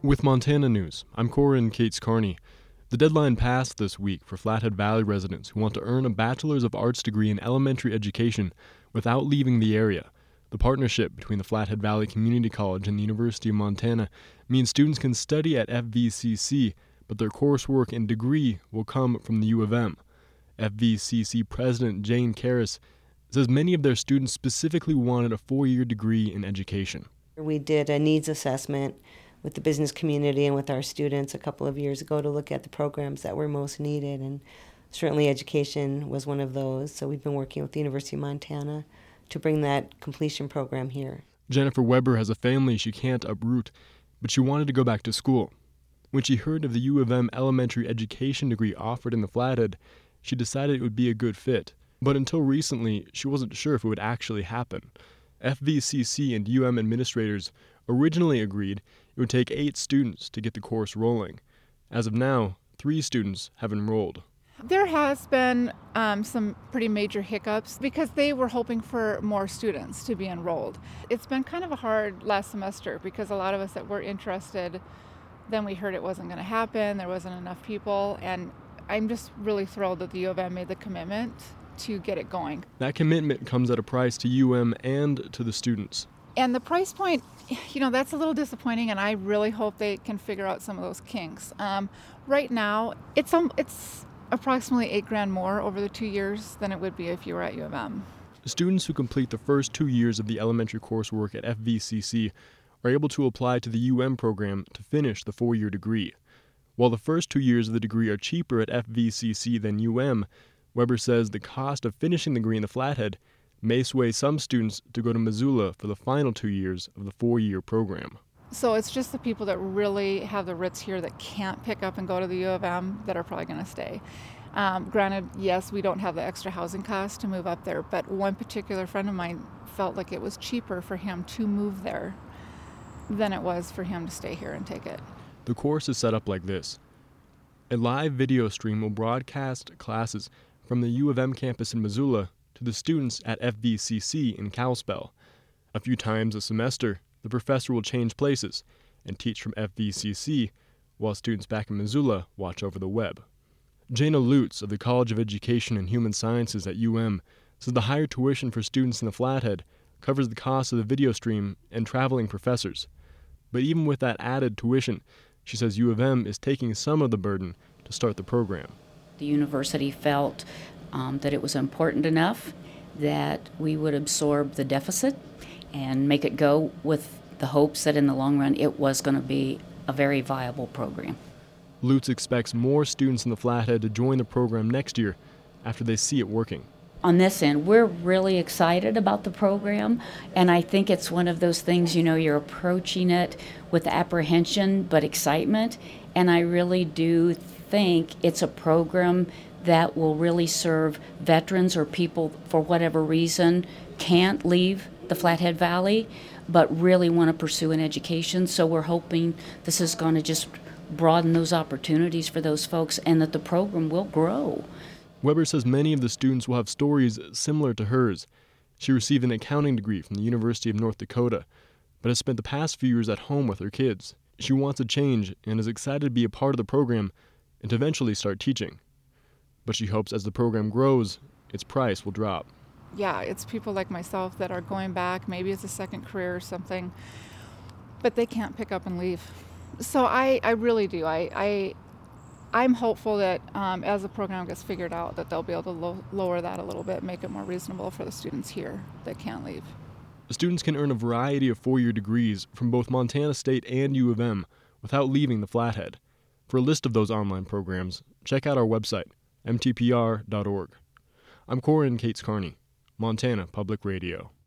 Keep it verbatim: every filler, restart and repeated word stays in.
With Montana News, I'm Corin Cates Carney. The deadline passed this week for Flathead Valley residents who want to earn a Bachelor's of Arts degree in elementary education without leaving the area. The partnership between the Flathead Valley Community College and the University of Montana means students can study at F V C C, but their coursework and degree will come from the U of M. F V C C President Jane Karras says many of their students specifically wanted a four-year degree in education. We did a needs assessment with the business community and with our students a couple of years ago to look at the programs that were most needed, and certainly education was one of those. So we've been working with the University of Montana to bring that completion program here. Jennifer Weber has a family she can't uproot, but she wanted to go back to school. When she heard of the U of M elementary education degree offered in the Flathead, she decided it would be a good fit. But until recently, she wasn't sure if it would actually happen. F V C C and U M administrators originally agreed it would take eight students to get the course rolling. As of now, three students have enrolled. There has been um, some pretty major hiccups because they were hoping for more students to be enrolled. It's been kind of a hard last semester because a lot of us that were interested, then we heard it wasn't going to happen, there wasn't enough people, and I'm just really thrilled that the U of M made the commitment to get it going. That commitment comes at a price to U M and to the students. And the price point, you know, that's a little disappointing, and I really hope they can figure out some of those kinks. Um, right now, it's um, it's approximately eight grand more over the two years than it would be if you were at U of M. Students who complete the first two years of the elementary coursework at F V C C are able to apply to the U M program to finish the four-year degree. While the first two years of the degree are cheaper at F V C C than U M, Weber says the cost of finishing the degree in the Flathead may sway some students to go to Missoula for the final two years of the four-year program. So it's just the people that really have the writs here that can't pick up and go to the U of M that are probably going to stay. Um, granted, yes, we don't have the extra housing cost to move up there, but one particular friend of mine felt like it was cheaper for him to move there than it was for him to stay here and take it. The course is set up like this. A live video stream will broadcast classes from the U of M campus in Missoula to the students at F V C C in Kalispell. A few times a semester, the professor will change places and teach from F V C C, while students back in Missoula watch over the web. Jana Lutz of the College of Education and Human Sciences at U M says the higher tuition for students in the Flathead covers the cost of the video stream and traveling professors. But even with that added tuition, she says U of M is taking some of the burden to start the program. The university felt um, that it was important enough that we would absorb the deficit and make it go with the hopes that in the long run it was going to be a very viable program. Lutz expects more students in the Flathead to join the program next year after they see it working. On this end, we're really excited about the program, and I think it's one of those things, you know, you're approaching it with apprehension but excitement, and I really do think it's a program that will really serve veterans or people for whatever reason can't leave the Flathead Valley but really want to pursue an education. So we're hoping this is going to just broaden those opportunities for those folks and that the program will grow. Weber says many of the students will have stories similar to hers. She received an accounting degree from the University of North Dakota, but has spent the past few years at home with her kids. She wants a change and is excited to be a part of the program and to eventually start teaching. But she hopes as the program grows, its price will drop. Yeah, it's people like myself that are going back, maybe it's a second career or something, but they can't pick up and leave. So I, I really do. I, I, I'm hopeful that um, as the program gets figured out, that they'll be able to lo- lower that a little bit, make it more reasonable for the students here that can't leave. Students can earn a variety of four-year degrees from both Montana State and U of M without leaving the Flathead. For a list of those online programs, check out our website, m t p r dot org. I'm Corin Cates Carney, Montana Public Radio.